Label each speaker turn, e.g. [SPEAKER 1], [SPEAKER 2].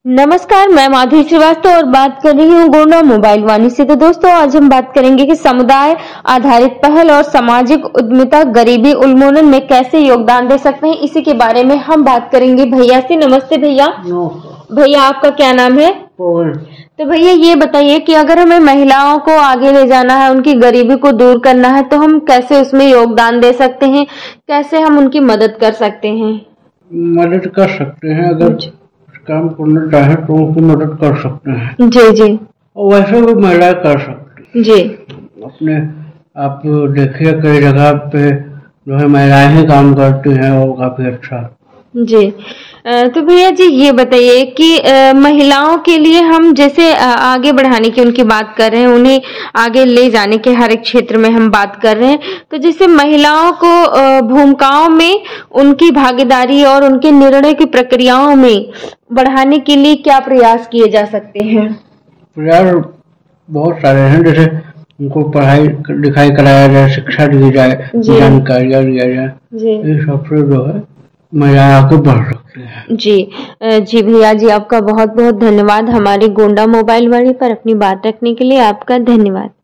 [SPEAKER 1] नमस्कार, मैं माधुरी श्रीवास्तव और बात कर रही हूँ गोंडा मोबाइल वाणी से। तो दोस्तों, आज हम बात करेंगे कि समुदाय आधारित पहल और सामाजिक उद्यमिता गरीबी उन्मूलन में कैसे योगदान दे सकते हैं। इसी के बारे में हम बात करेंगे भैया से। नमस्ते भैया। भैया, आपका क्या नाम है? तो भैया ये बताइए कि अगर हमें महिलाओं को आगे ले जाना है, उनकी गरीबी को दूर करना है, तो हम कैसे उसमें योगदान दे सकते हैं, कैसे हम उनकी मदद कर सकते हैं?
[SPEAKER 2] मदद कर सकते हैं, अगर काम करना चाहे तो उनकी मदद कर सकते हैं।
[SPEAKER 1] जी जी।
[SPEAKER 2] और वैसे भी महिलाएं कर सकती
[SPEAKER 1] जी।
[SPEAKER 2] अपने आप देखिए कई जगह पे जो है महिलाएं ही काम करती हैं और काफी अच्छा।
[SPEAKER 1] जी। तो भैया जी ये बताइए कि महिलाओं के लिए हम जैसे आगे बढ़ाने की उनकी बात कर रहे हैं, उन्हें आगे ले जाने के हर एक क्षेत्र में हम बात कर रहे हैं, तो जैसे महिलाओं को भूमिकाओं में उनकी भागीदारी और उनके निर्णय की प्रक्रियाओं में बढ़ाने के लिए क्या प्रयास किए जा सकते हैं?
[SPEAKER 2] प्रयास बहुत सारे हैं, जैसे उनको पढ़ाई लिखाई कराया जाए, शिक्षा दी जाए, जानकारियाँ दिया जाए, ये सबसे जो है महिलाएं आगे बढ़ सकती है।
[SPEAKER 1] जी भैया जी, आपका बहुत बहुत धन्यवाद हमारे गोंडा मोबाइल वाणी पर अपनी बात रखने के लिए। आपका धन्यवाद।